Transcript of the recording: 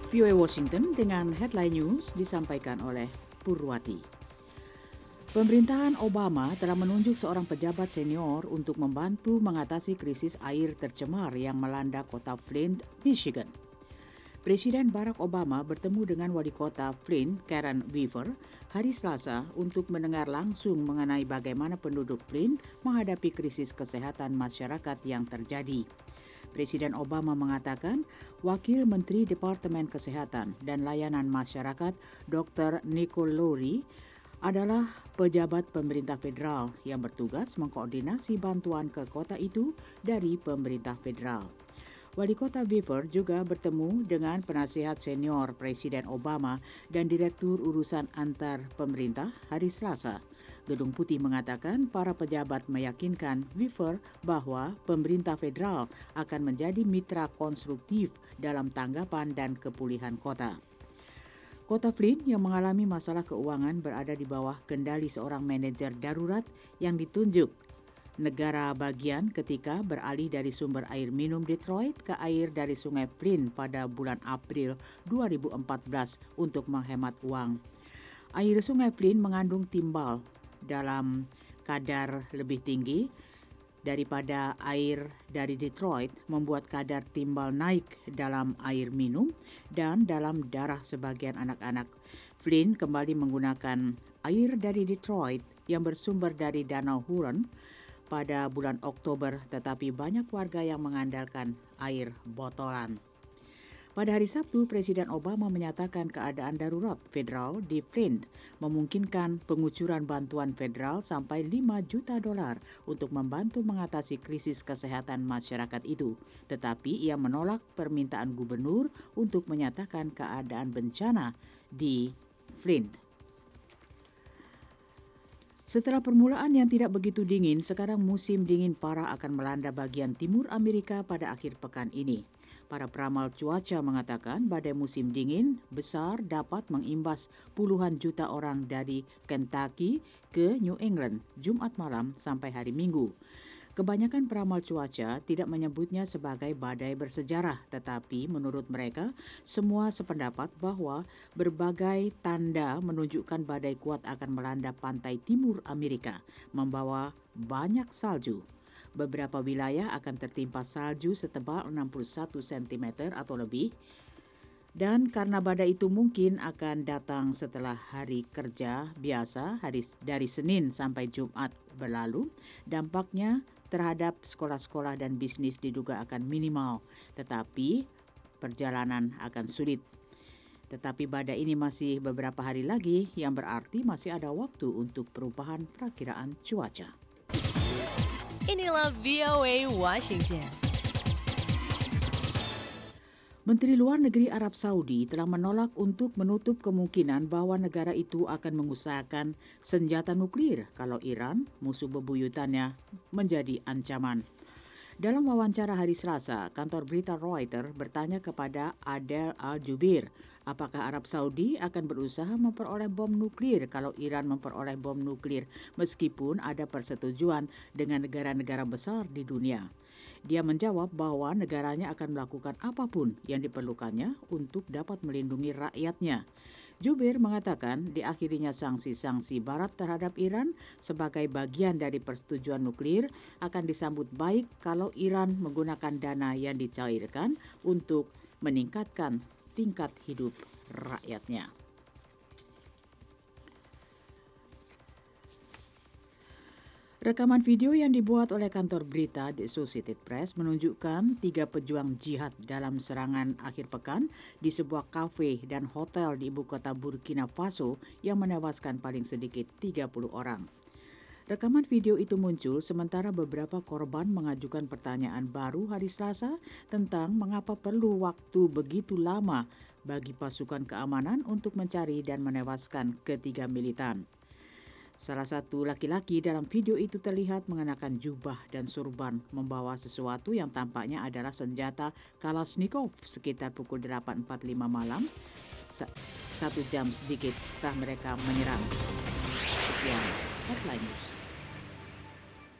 VOA Washington dengan headline news disampaikan oleh Purwati. Pemerintahan Obama telah menunjuk seorang pejabat senior untuk membantu mengatasi krisis air tercemar yang melanda kota Flint, Michigan. Presiden Barack Obama bertemu dengan wali kota Flint, Karen Weaver, hari Selasa untuk mendengar langsung mengenai bagaimana penduduk Flint menghadapi krisis kesehatan masyarakat yang terjadi. Presiden Obama mengatakan Wakil Menteri Departemen Kesehatan dan Layanan Masyarakat Dr. Nicole Lowry adalah pejabat pemerintah federal yang bertugas mengkoordinasi bantuan ke kota itu dari pemerintah federal. Wali Kota Weaver juga bertemu dengan penasihat senior Presiden Obama dan Direktur Urusan Antar Pemerintah hari Selasa. Gedung Putih mengatakan para pejabat meyakinkan Weaver bahwa pemerintah federal akan menjadi mitra konstruktif dalam tanggapan dan kepulihan kota. Kota Flint yang mengalami masalah keuangan berada di bawah kendali seorang manajer darurat yang ditunjuk negara bagian ketika beralih dari sumber air minum Detroit ke air dari Sungai Flint pada bulan April 2014 untuk menghemat uang. Air Sungai Flint mengandung timbal dalam kadar lebih tinggi daripada air dari Detroit, membuat kadar timbal naik dalam air minum dan dalam darah sebagian anak-anak. Flint kembali menggunakan air dari Detroit yang bersumber dari Danau Huron pada bulan Oktober, tetapi banyak warga yang mengandalkan air botolan. Pada hari Sabtu, Presiden Obama menyatakan keadaan darurat federal di Flint memungkinkan pengucuran bantuan federal sampai $5 juta untuk membantu mengatasi krisis kesehatan masyarakat itu. Tetapi ia menolak permintaan gubernur untuk menyatakan keadaan bencana di Flint. Setelah permulaan yang tidak begitu dingin, sekarang musim dingin parah akan melanda bagian timur Amerika pada akhir pekan ini. Para peramal cuaca mengatakan badai musim dingin besar dapat mengimbas puluhan juta orang dari Kentucky ke New England Jumat malam sampai hari Minggu. Kebanyakan peramal cuaca tidak menyebutnya sebagai badai bersejarah, tetapi menurut mereka semua sependapat bahwa berbagai tanda menunjukkan badai kuat akan melanda pantai timur Amerika, membawa banyak salju. Beberapa wilayah akan tertimpa salju setebal 61 cm atau lebih. Dan karena badai itu mungkin akan datang setelah hari kerja biasa dari Senin sampai Jumat berlalu, dampaknya terhadap sekolah-sekolah dan bisnis diduga akan minimal, tetapi perjalanan akan sulit. Tetapi badai ini masih beberapa hari lagi, yang berarti masih ada waktu untuk perubahan perakiraan cuaca. Inilah VOA Washington. Menteri Luar Negeri Arab Saudi telah menolak untuk menutup kemungkinan bahwa negara itu akan mengusahakan senjata nuklir kalau Iran, musuh bebuyutannya, menjadi ancaman. Dalam wawancara hari Selasa, kantor berita Reuters bertanya kepada Adel Al-Jubeir, apakah Arab Saudi akan berusaha memperoleh bom nuklir kalau Iran memperoleh bom nuklir meskipun ada persetujuan dengan negara-negara besar di dunia. Dia menjawab bahwa negaranya akan melakukan apapun yang diperlukannya untuk dapat melindungi rakyatnya. Jubeir mengatakan diakhirinya sanksi-sanksi Barat terhadap Iran sebagai bagian dari persetujuan nuklir akan disambut baik kalau Iran menggunakan dana yang dicairkan untuk meningkatkan tingkat hidup rakyatnya. Rekaman video yang dibuat oleh kantor berita The Associated Press menunjukkan 3 pejuang jihad dalam serangan akhir pekan di sebuah kafe dan hotel di ibu kota Burkina Faso yang menewaskan paling sedikit 30 orang. Rekaman video itu muncul sementara beberapa korban mengajukan pertanyaan baru hari Selasa tentang mengapa perlu waktu begitu lama bagi pasukan keamanan untuk mencari dan menewaskan ketiga militan. Salah satu laki-laki dalam video itu terlihat mengenakan jubah dan surban membawa sesuatu yang tampaknya adalah senjata Kalashnikov sekitar pukul 8.45 malam, 1 jam sedikit setelah mereka menyerang. Sekian, headline news.